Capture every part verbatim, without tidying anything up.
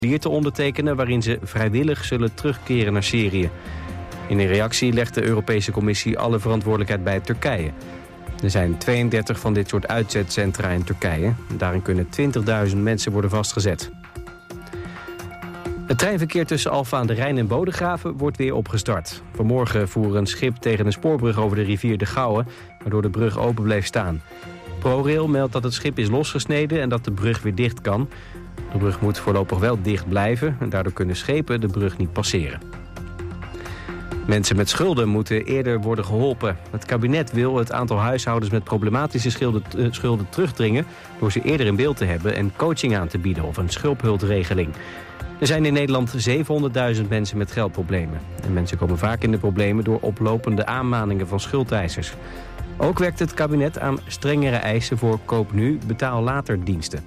te ondertekenen waarin ze vrijwillig zullen terugkeren naar Syrië. In een reactie legt de Europese Commissie alle verantwoordelijkheid bij Turkije. Er zijn tweeëndertig van dit soort uitzetcentra in Turkije. Daarin kunnen twintigduizend mensen worden vastgezet. Het treinverkeer tussen Alphen aan de Rijn en Bodegraven wordt weer opgestart. Vanmorgen voer een schip tegen een spoorbrug over de rivier de Gouwe, waardoor de brug open bleef staan. ProRail meldt dat het schip is losgesneden en dat de brug weer dicht kan. De brug moet voorlopig wel dicht blijven en daardoor kunnen schepen de brug niet passeren. Mensen met schulden moeten eerder worden geholpen. Het kabinet wil het aantal huishoudens met problematische schulden, uh, schulden terugdringen door ze eerder in beeld te hebben en coaching aan te bieden of een schuldhulpregeling. Er zijn in Nederland zevenhonderdduizend mensen met geldproblemen. En mensen komen vaak in de problemen door oplopende aanmaningen van schuldeisers. Ook werkt het kabinet aan strengere eisen voor koop nu, betaal later diensten.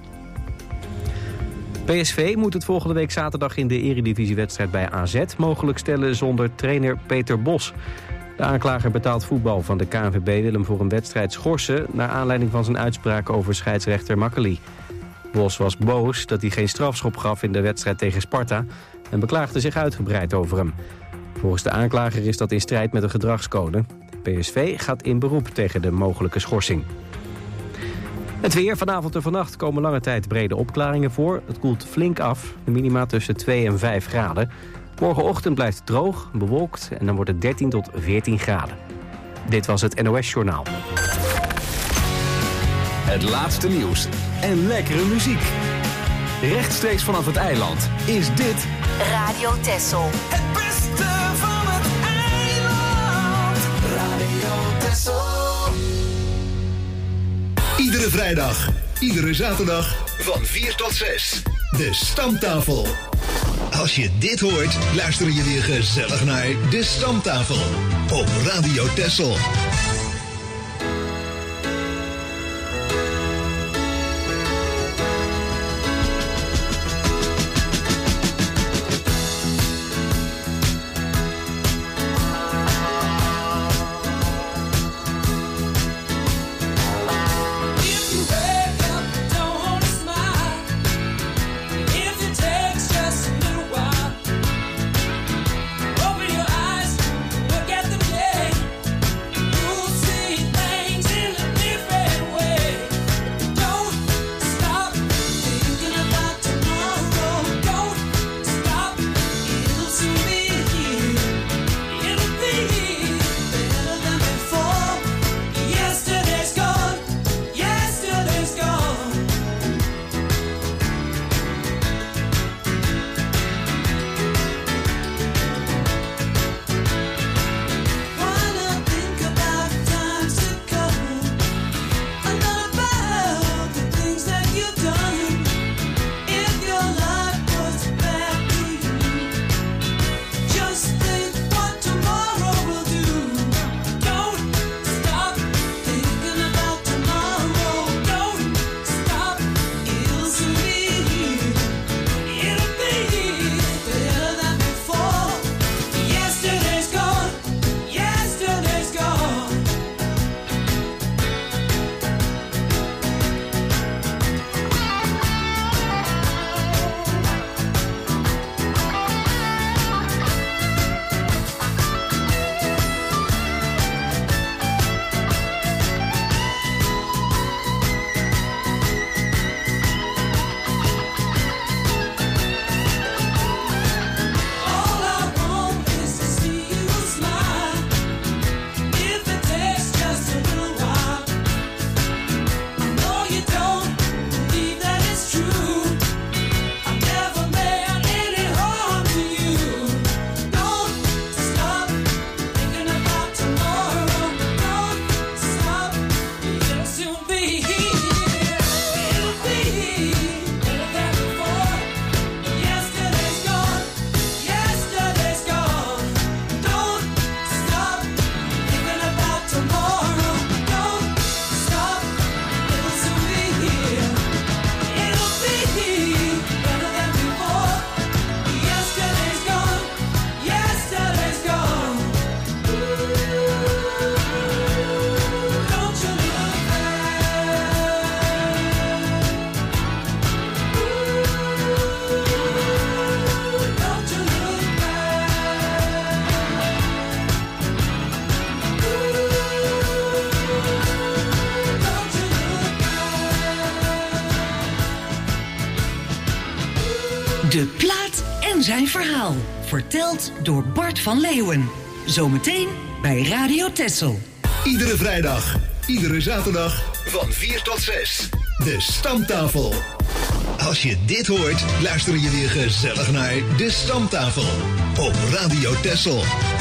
P S V moet het volgende week zaterdag in de eredivisiewedstrijd bij A Z mogelijk stellen zonder trainer Peter Bos. De aanklager betaald voetbal van de K N V B wil hem voor een wedstrijd schorsen naar aanleiding van zijn uitspraak over scheidsrechter Makkely. Bos was boos dat hij geen strafschop gaf in de wedstrijd tegen Sparta en beklaagde zich uitgebreid over hem. Volgens de aanklager is dat in strijd met een gedragscode. P S V gaat in beroep tegen de mogelijke schorsing. Het weer. Vanavond en vannacht komen lange tijd brede opklaringen voor. Het koelt flink af. De minima tussen twee en vijf graden. Morgenochtend blijft het droog, bewolkt en dan wordt het dertien tot veertien graden. Dit was het N O S Journaal. Het laatste nieuws en lekkere muziek. Rechtstreeks vanaf het eiland is dit Radio Texel. Het beste van het eiland. Radio Texel. Iedere vrijdag, iedere zaterdag van vier tot zes. De Stamtafel. Als je dit hoort, luister je weer gezellig naar De Stamtafel op Radio Texel. Open your eyes, look at the day. De plaat en zijn verhaal. Verteld door Bart van Leeuwen. Zometeen bij Radio Texel. Iedere vrijdag, iedere zaterdag van vier tot zes. De Stamtafel. Als je dit hoort, luister je weer gezellig naar De Stamtafel. Op Radio Texel.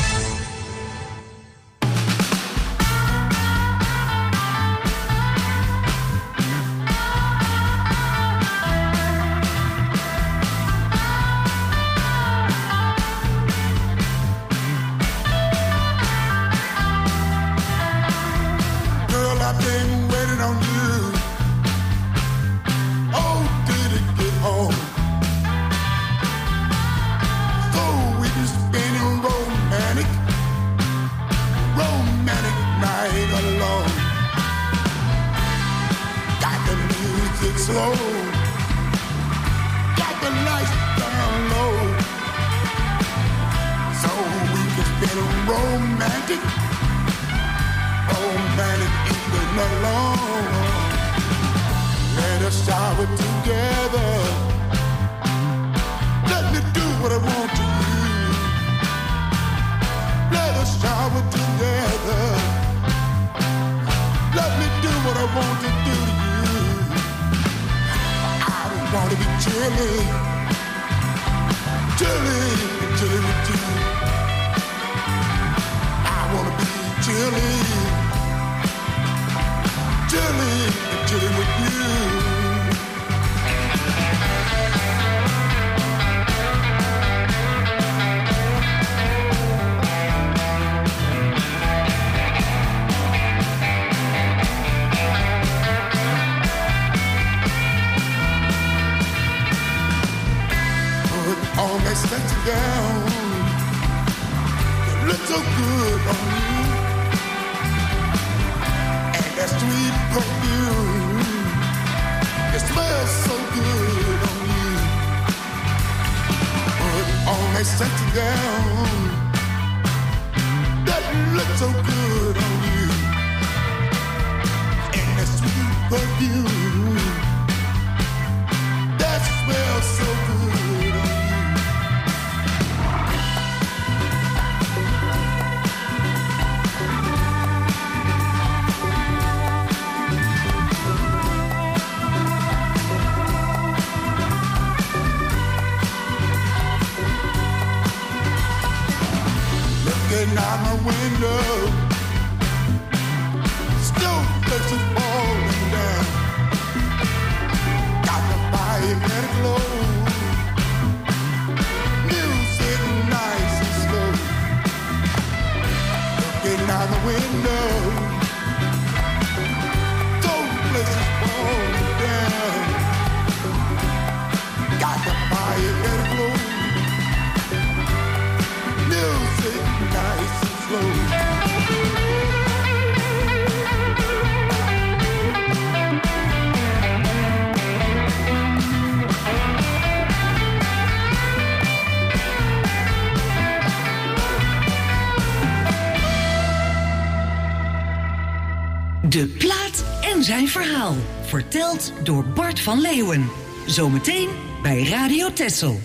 De plaat en zijn verhaal. Verteld door Bart van Leeuwen. Zometeen bij Radio Texel.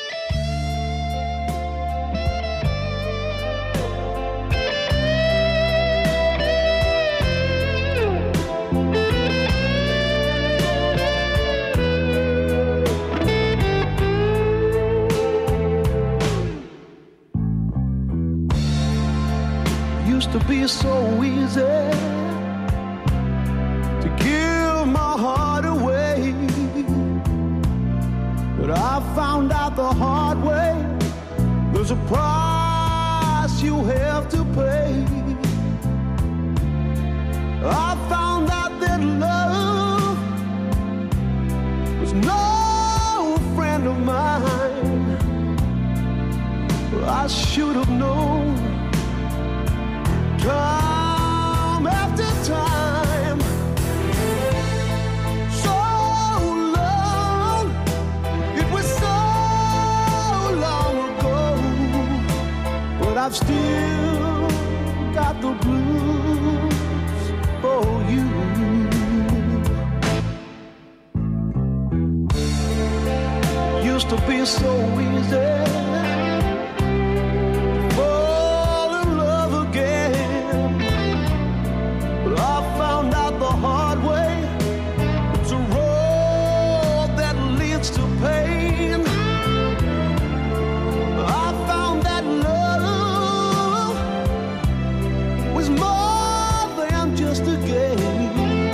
Used to be so easy I found out the hard way, there's a price you have to pay. I found out that love was no friend of mine. I should have known time after time. I've still got the blues for you. Used to be so easy. Fall in love again. But I found out the hard way. It's a road that leads to pain. I found that love was more than just a game.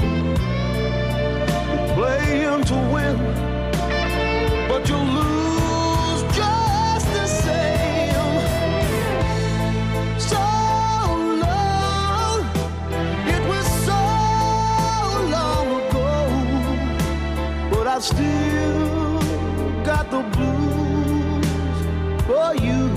You're playing to win, but you lose just the same. So long, it was so long ago, but I still got the blues for you.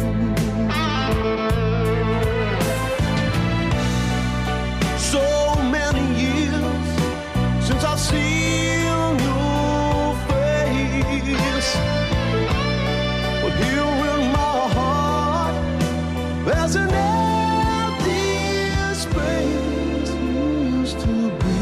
So many years since I've seen your face, but here in my heart there's an empty space used to be.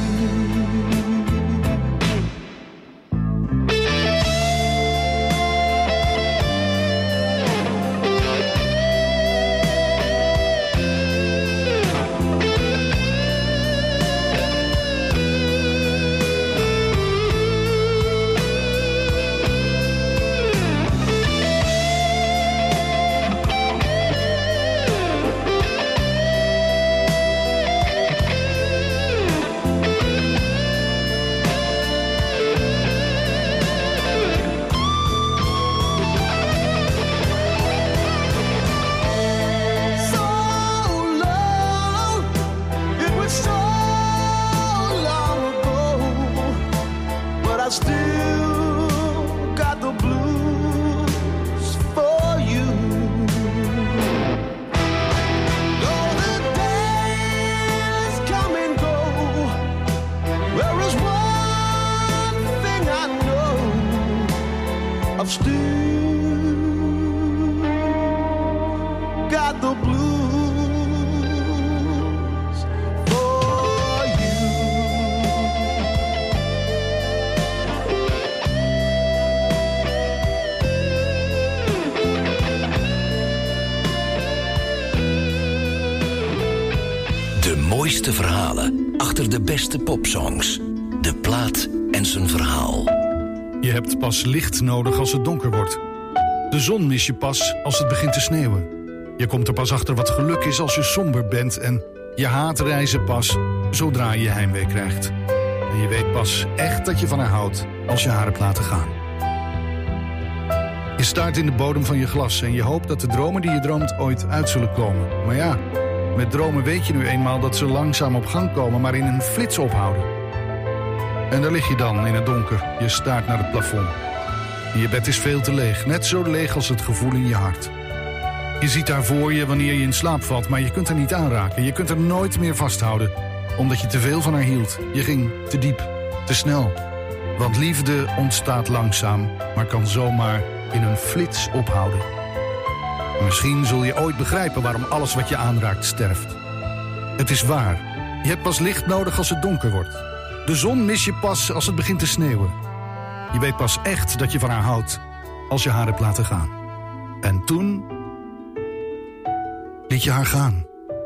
So long, it was so long ago, but I still got the blues for you. Though the days come and go, there is one thing I know: I've still got the blues for you. De mooiste verhalen achter de beste popsongs. De plaat en zijn verhaal. Je hebt pas licht nodig als het donker wordt. De zon mis je pas als het begint te sneeuwen. Je komt er pas achter wat geluk is als je somber bent. En je haat reizen pas zodra je heimwee krijgt. En je weet pas echt dat je van haar houdt als je haar hebt laten gaan. Je staart in de bodem van je glas en je hoopt dat de dromen die je droomt ooit uit zullen komen. Maar ja, met dromen weet je nu eenmaal dat ze langzaam op gang komen, maar in een flits ophouden. En daar lig je dan in het donker, je staart naar het plafond. En je bed is veel te leeg, net zo leeg als het gevoel in je hart. Je ziet haar voor je wanneer je in slaap valt, maar je kunt haar niet aanraken. Je kunt haar nooit meer vasthouden, omdat je te veel van haar hield. Je ging te diep, te snel. Want liefde ontstaat langzaam, maar kan zomaar in een flits ophouden. Misschien zul je ooit begrijpen waarom alles wat je aanraakt sterft. Het is waar, je hebt pas licht nodig als het donker wordt. De zon mis je pas als het begint te sneeuwen. Je weet pas echt dat je van haar houdt als je haar hebt laten gaan. En toen liet je haar gaan.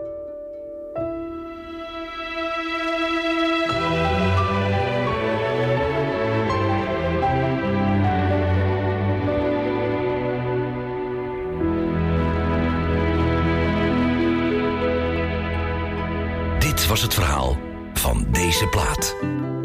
Dit was het verhaal van deze plaat.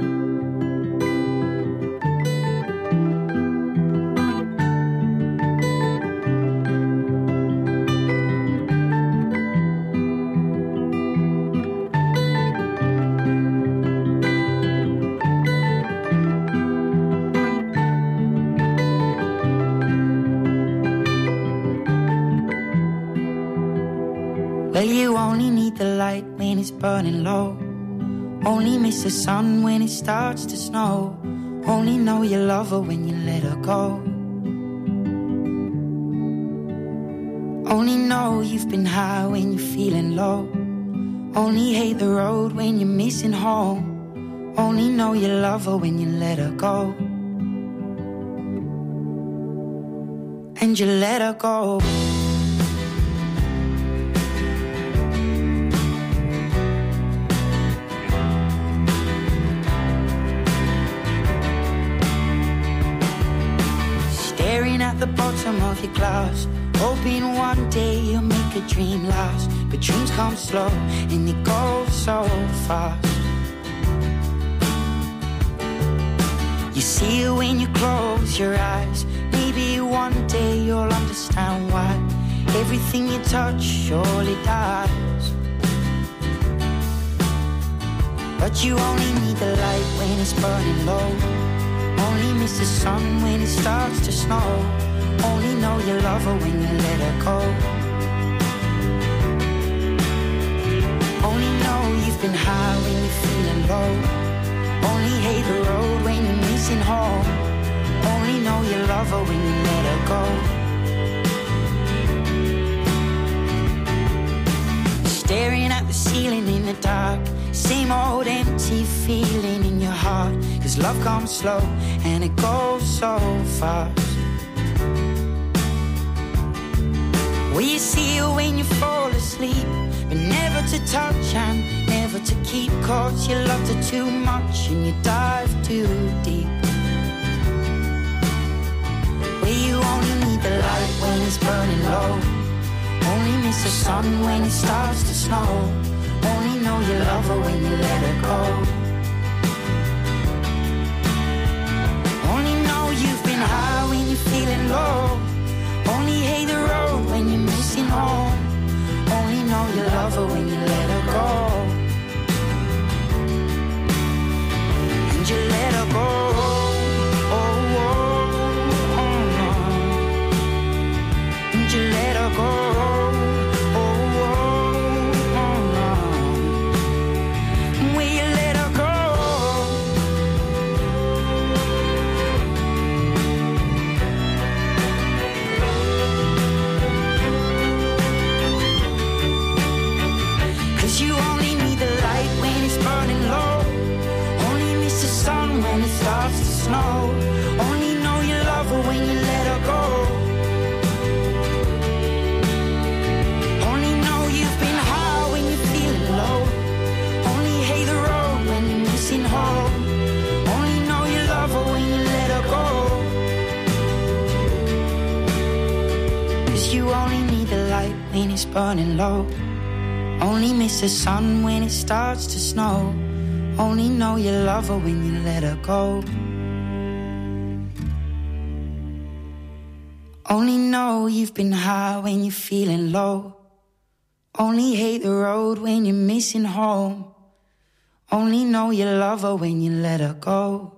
Well, you only need the light when it's burning low. Only miss the sun when it starts to snow. Only know you love her when you let her go. Only know you've been high when you're feeling low. Only hate the road when you're missing home. Only know you love her when you let her go. and you let her go. Staring at the bottom of your glass, hoping one day you'll make a dream last. But dreams come slow and they go so fast. You see it when you close your eyes. Maybe one day you'll understand why everything you touch surely dies. But you only need the light when it's burning low. Only miss the sun when it starts to snow. Only know you love her when you let her go. Only know you've been high when you're feeling low. Only hate the road when you're missing home. Only know you love her when you let her go. Staring at the ceiling in the dark, same old empty feeling in your heart. Cause love comes slow and it goes so fast. Will you see her when you fall asleep, but never to touch and never to keep? Cause you loved her too much and you dive too deep. Where you only need the light when it's burning low. Only miss the sun when it starts to snow. Only know you love her when you let her go. Only know you've been high when you're feeling low. Only hate the road when you're missing home. Only know you love her when you let her go. And you let her go. Oh, oh, oh, oh. And you let her go. Starts to snow. Only know you love her when you let her go. Only know you've been high when you're feeling low. Only hate the road when you're missing home. Only know you love her when you let her go. Cause you only need the light when it's burning low. Only miss the sun when it starts to snow. Only know you love her when you let her go. Only know you've been high when you're feeling low. Only hate the road when you're missing home. Only know you love her when you let her go.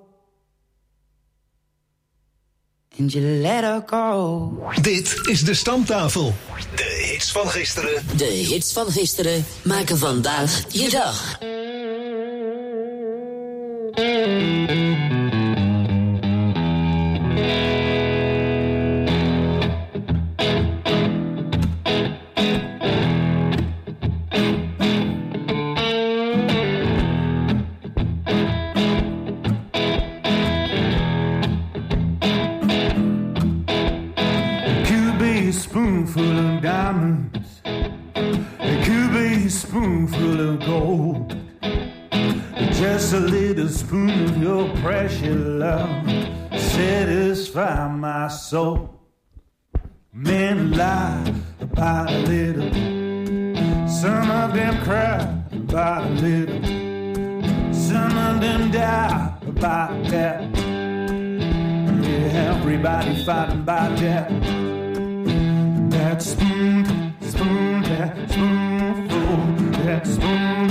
And you let her go. Dit is de Stamtafel. De hits van gisteren. De hits van gisteren maken vandaag je dag. Spoonful of diamonds, it could be a spoonful of gold, just a little spoon of your precious love, satisfy my soul. Men lie about a little, some of them cry about a little, some of them die about that. Yeah, everybody fighting about that. That spoon, spoon, that spoonful, that spoon.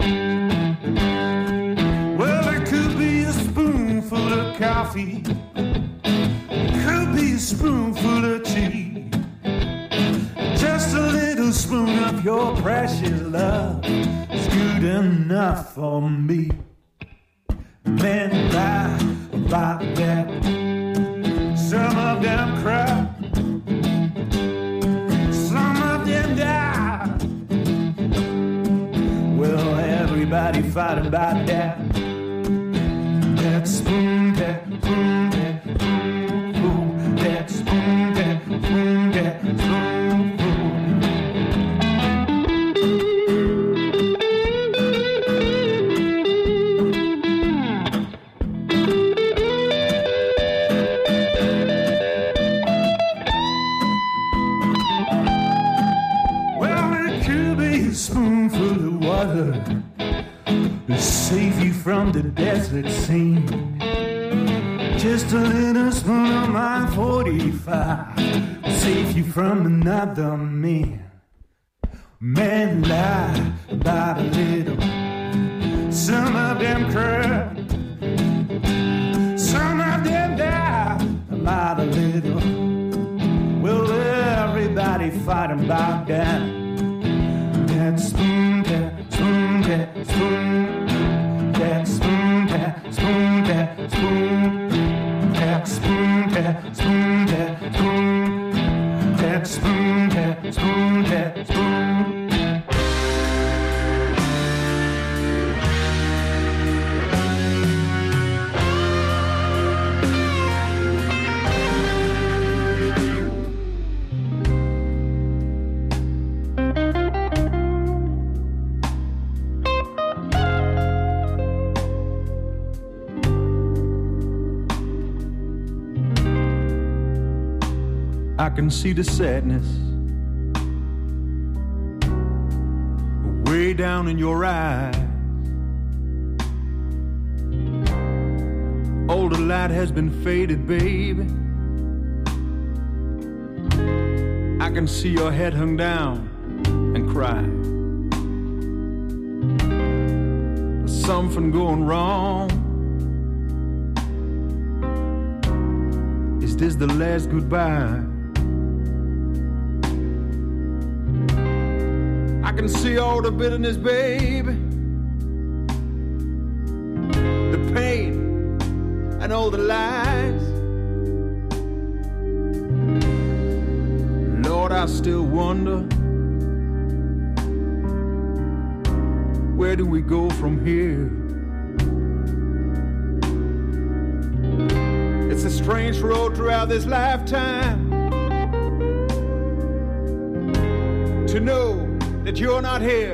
Well, it could be a spoonful of coffee, it could be a spoonful of tea, just a little spoon of your precious love is good enough for me. Men lie about that, some of them cry, everybody fighting about that. That spoon, that spoon, that spoon, that spoon, that spoonful of water to save you from the desert scene. Just a little spoon of my forty-five to save you from another man. Men lie about a little, some of them cry, some of them die about a little. Will everybody fighting about that? That spoon, that spoon, that spoon, that spoon, that spoon, that spoon, that spoon, that spoon, that spoon, that spoon, that spoon, that spoon. I can see the sadness way down in your eyes. All the light has been faded, baby. I can see your head hung down and cry. There's something going wrong. Is this the last goodbye? I can see all the bitterness, baby, the pain and all the lies. Lord, I still wonder, where do we go from here? It's a strange road throughout this lifetime to know that you're not here.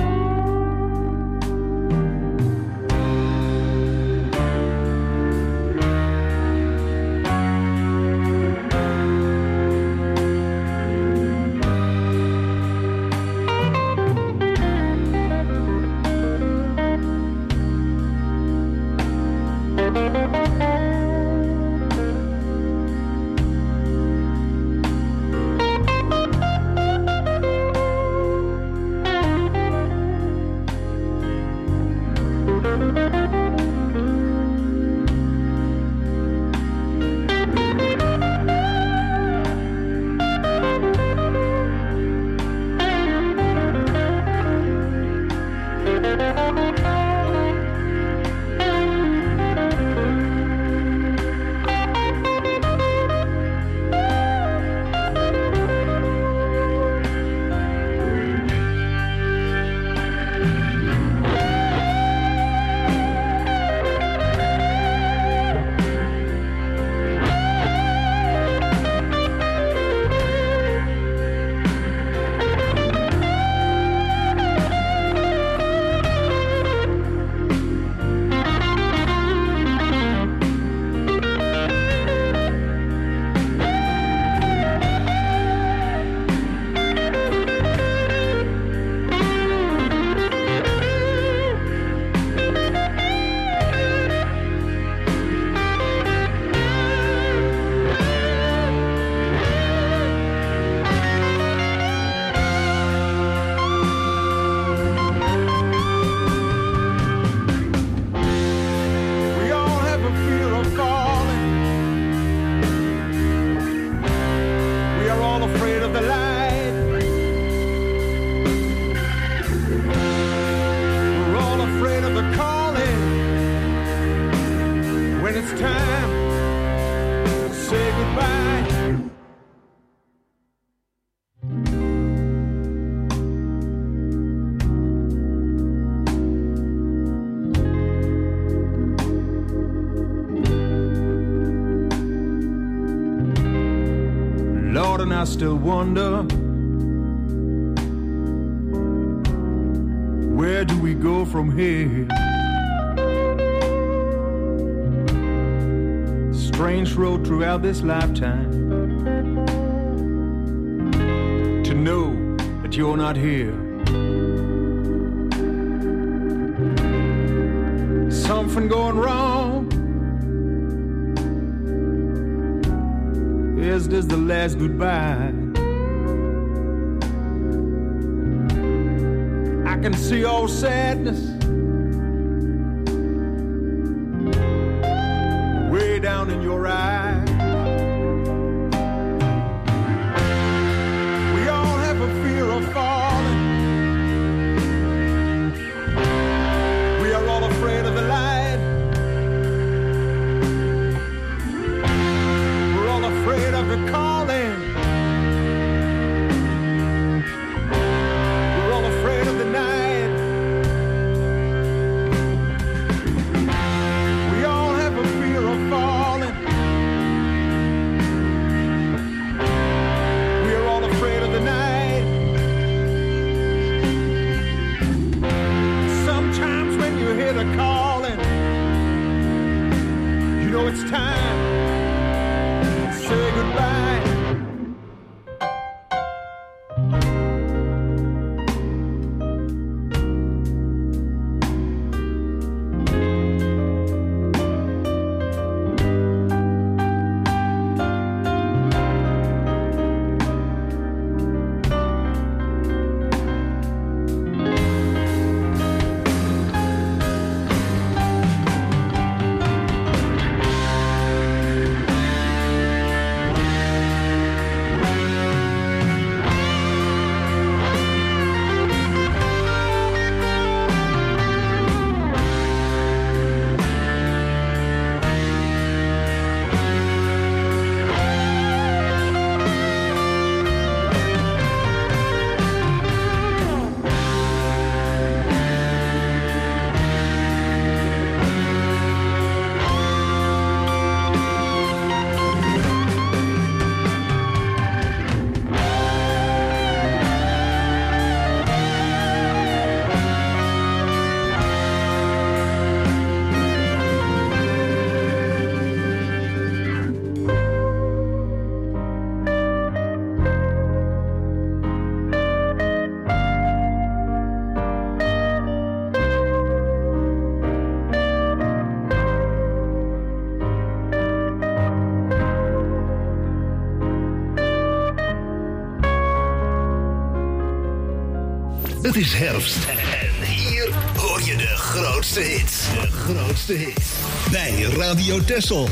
I still wonder, where do we go from here? Strange road throughout this lifetime to know that you're not here. something going wrong? Is this the last goodbye? I can see all sadness way down in your eyes. We all have a fear of falling. We are all afraid of the light. We're all afraid of the calling. We're all afraid of the night. We all have a fear of falling. We are all afraid of the night. Sometimes when you hear the calling, you know it's time to say goodbye. Het is herfst en hier hoor je de grootste hits. De grootste hits. Bij Radio Texel.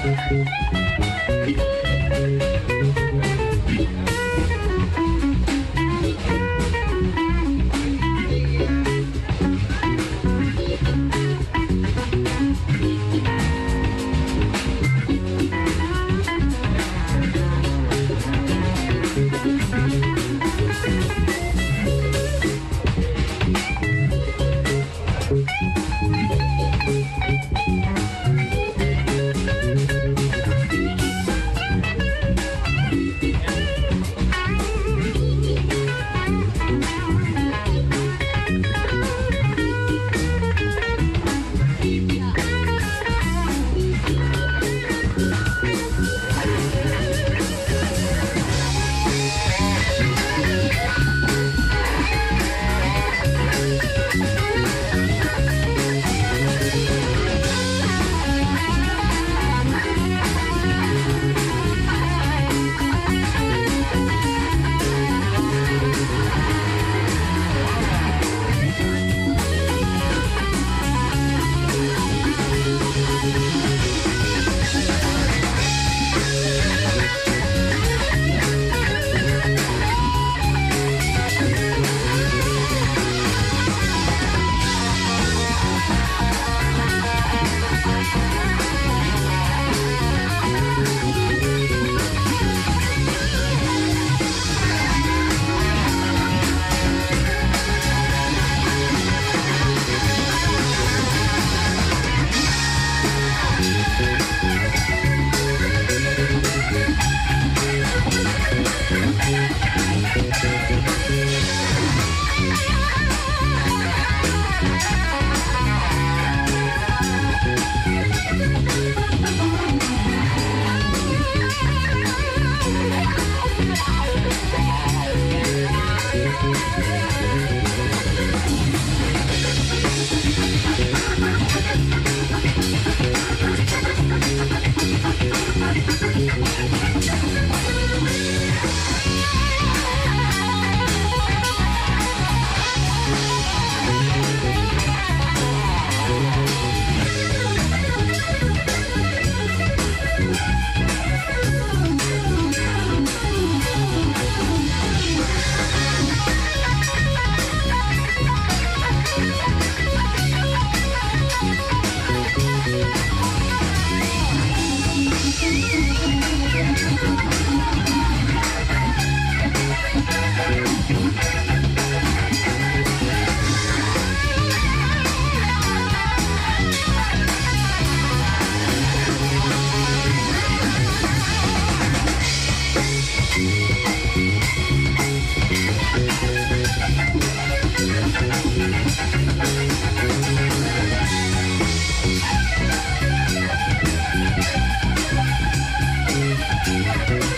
Thank you.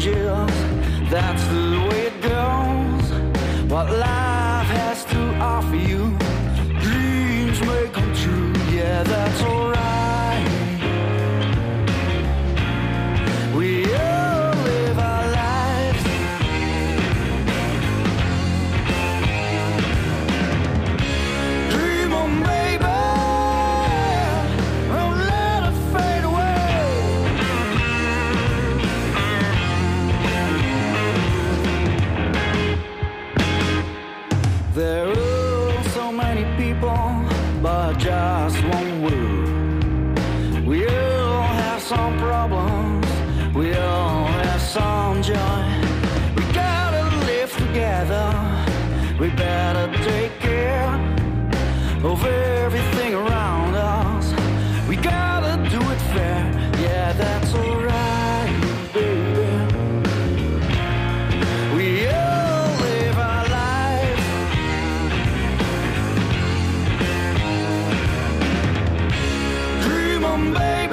changes. That's the way it goes. What life has to offer you, dreams may come true. Yeah, that's alright. We all live our lives. Dream on, baby. Don't let it fade away. There are so many people, but just one word. We all have some problems. We all have some joy. We gotta live together. We better take care of everything around us. We gotta do it fair. Yeah, that's alright, baby. We all live our lives. Dream on, baby.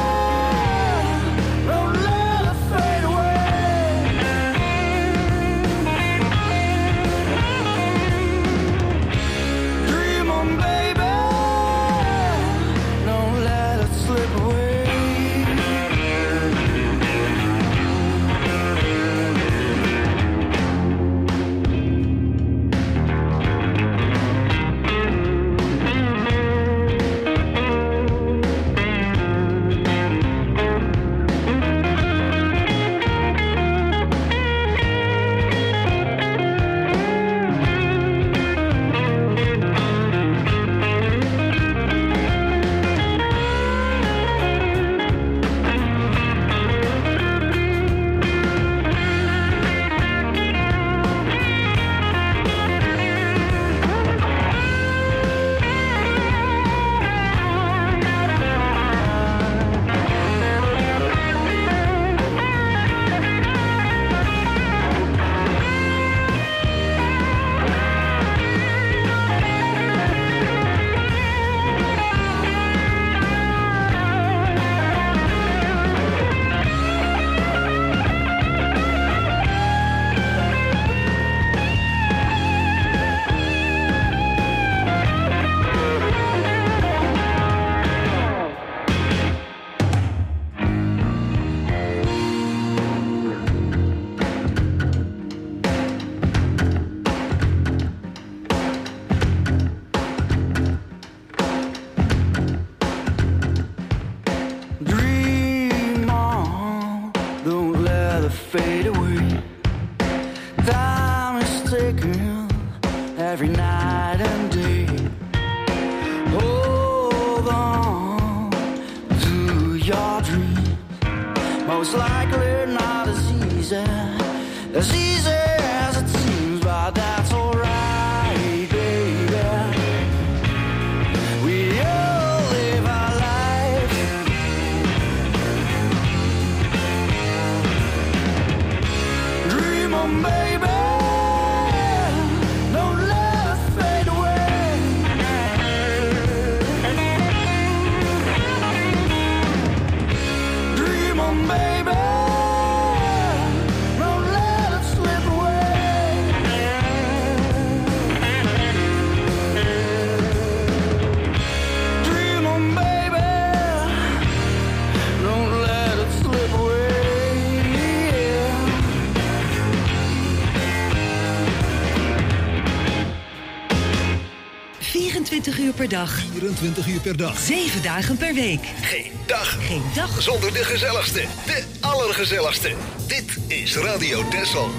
vierentwintig uur per dag. vierentwintig uur per dag. zeven dagen per week. Geen dag. Geen dag. Zonder de gezelligste. De allergezelligste. Dit is Radio Texel.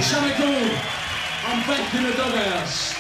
Jamais cool. I'm back in the doghouse.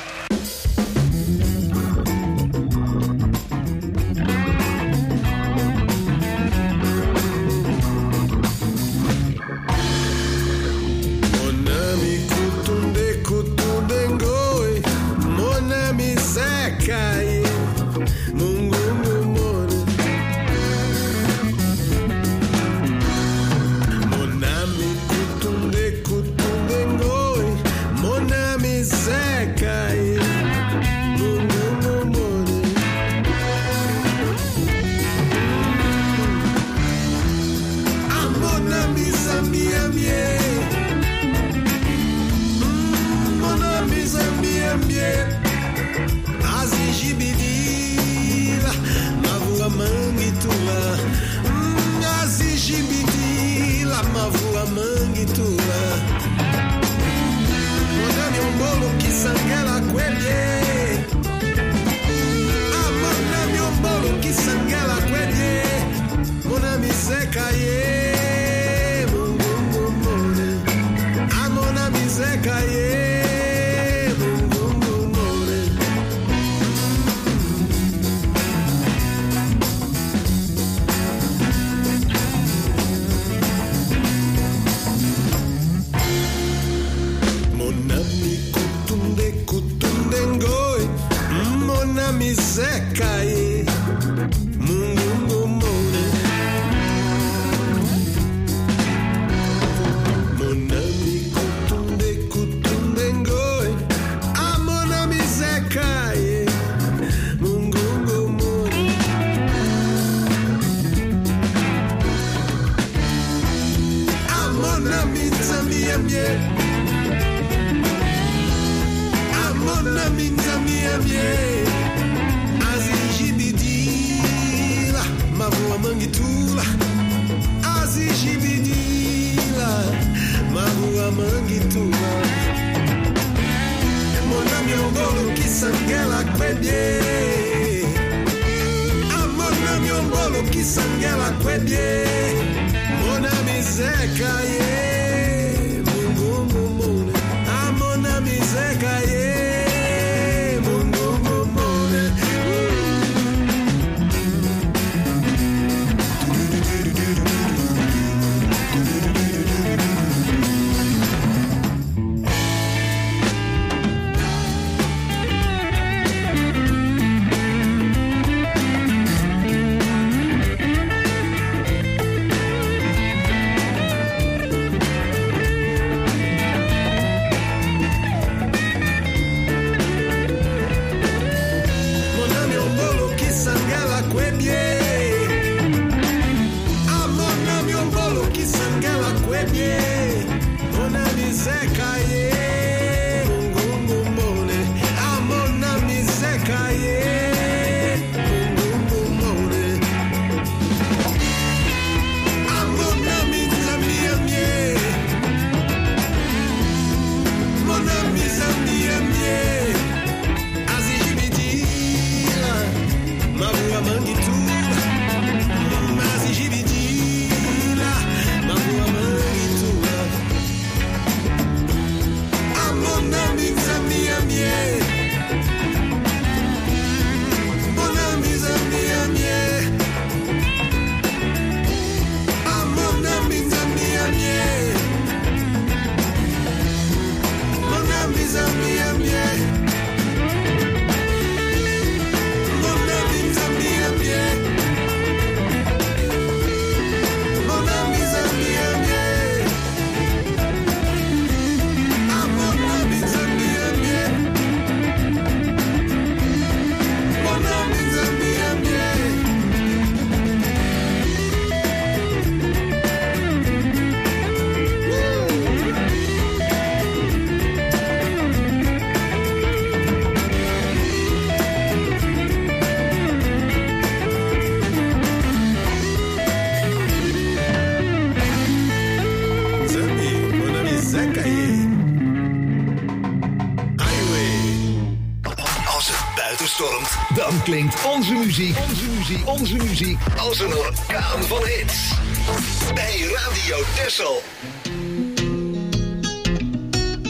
Dan klinkt onze muziek, onze muziek, onze muziek als een orkaan van hits. Bij Radio Texel.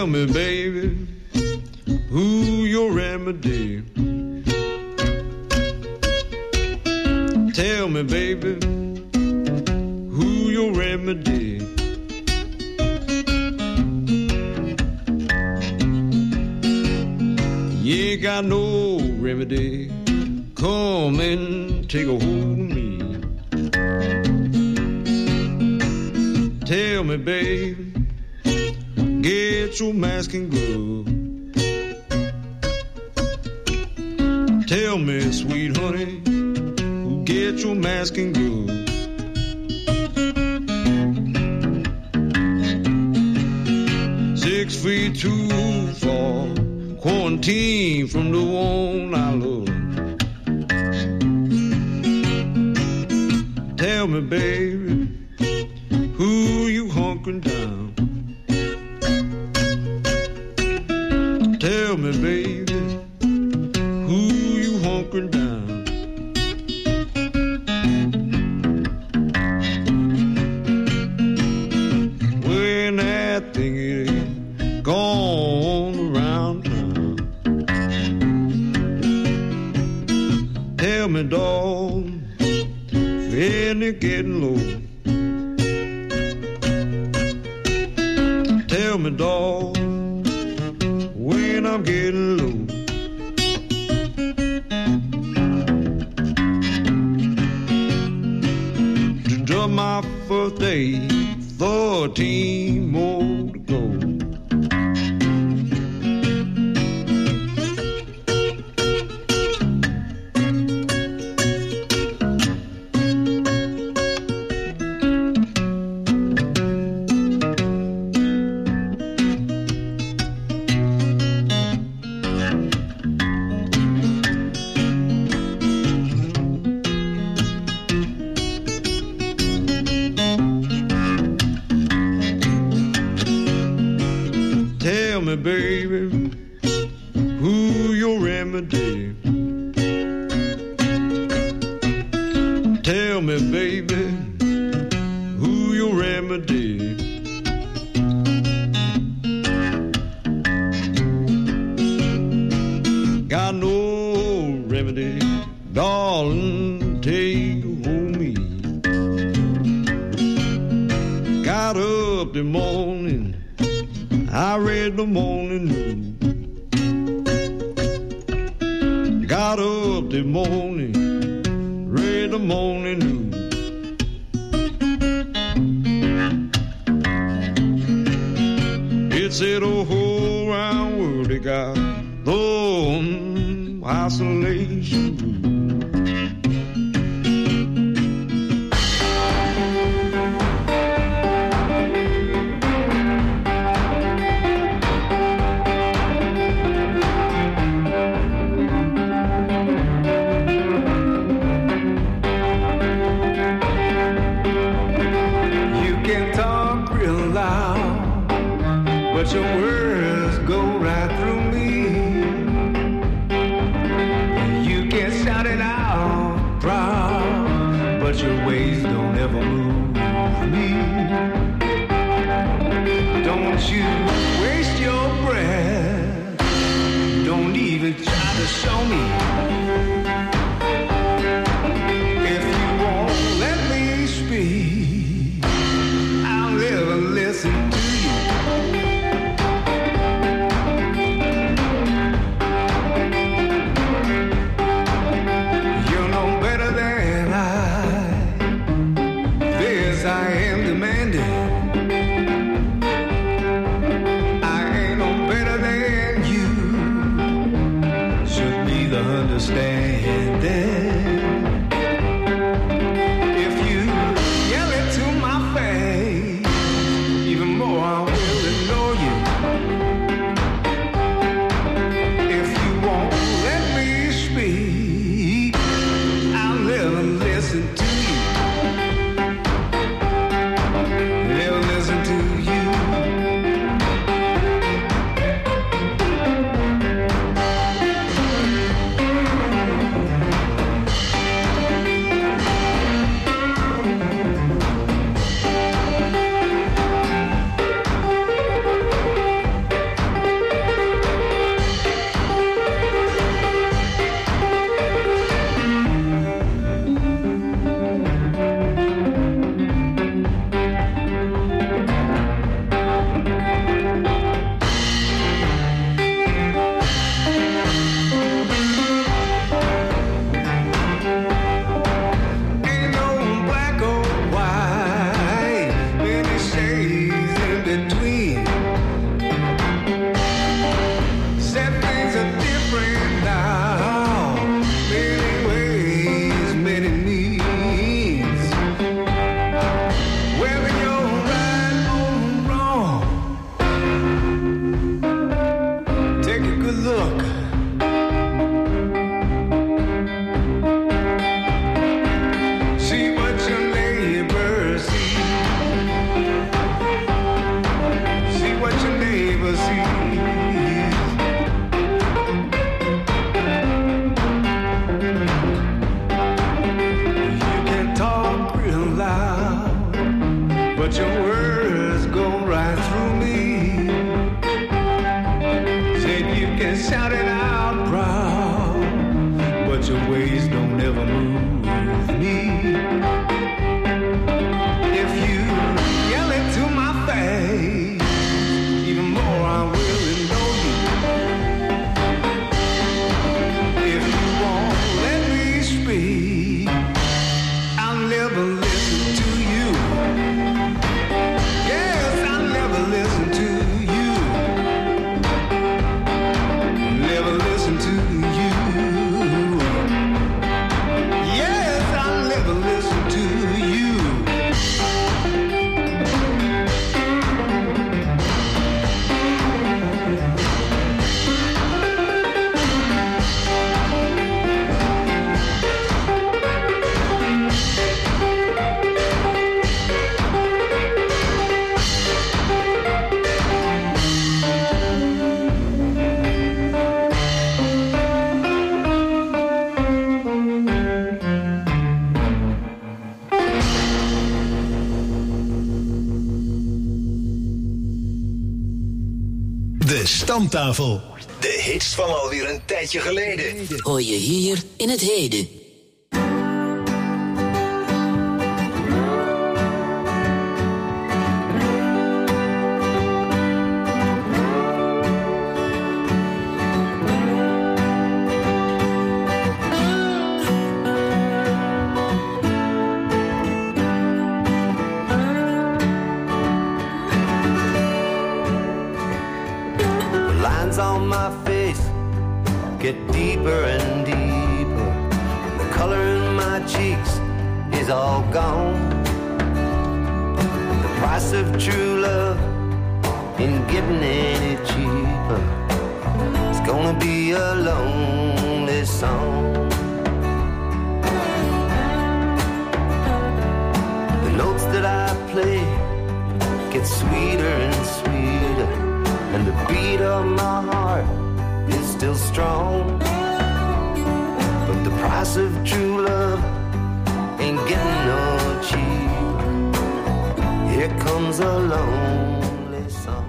me, baby, who your remedy? Tell me, baby, who your remedy? You ain't got no remedy. Come and take a hold of me. Tell me, baby, get your mask and glove. Tell me, sweet honey, get your mask and glove. Six feet too far, quarantine from the one I love. Tell me, baby, who you hunkering down? Tell me, baby, who you hunkering down? When that thing is gone around town. Tell me, dog, when it's getting low. Tell me, dog, when I'm getting low. To my first day, thirteen more to go. Tell me, baby, who your remedy? Tell me, baby, who your remedy? Got no remedy, darling, take hold me. Got up the morning, I read the morning news. Got up the morning, read the morning news. It said the whole round world they got the isolation blues. But your words go right through me. You can shout it out proud, but your ways don't ever move me. Don't you waste your breath. Don't even try to show me. If you won't let me speak, I'll never listen to you. I am demanding. I ain't no better than you. Should be the understanding. If you yell it to my face, even more I will ignore you. If you won't let me speak, I'll never listen to you. but your words go right through me. Said you can shout it out proud, but your ways don't ever move me. If you yell it to my face, even more I will know you. If you won't let me speak, I'll never listen to you. Yes, I'll never listen to you. Never listen to you. Yes, I'll never listen to you. De Stamtafel. De hits van alweer een tijdje geleden. Hoor je hier in het heden. Lines on my face get deeper and deeper. The color in my cheeks is all gone. The price of true love ain't getting any cheaper. It's gonna be a lonely song. The notes that I play get sweeter and sweeter, and the beat of my heart is still strong. But the price of true love ain't getting no cheaper. Here comes a lonely song.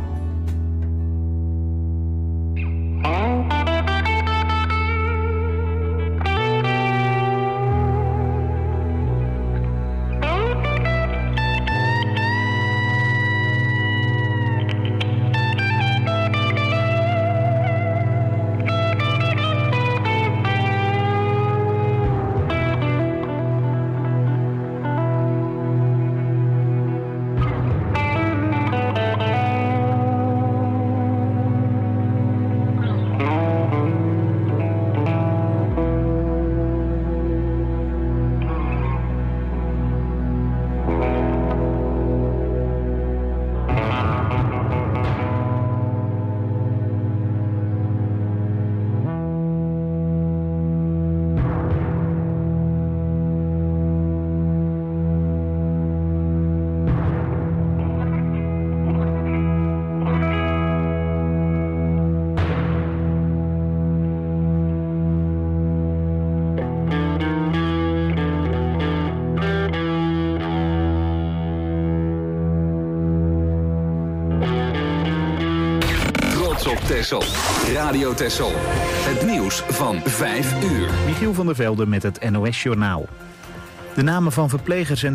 Texel. Radio Texel. Het nieuws van vijf uur. Michiel van der Velde met het N O S-journaal. De namen van verplegers en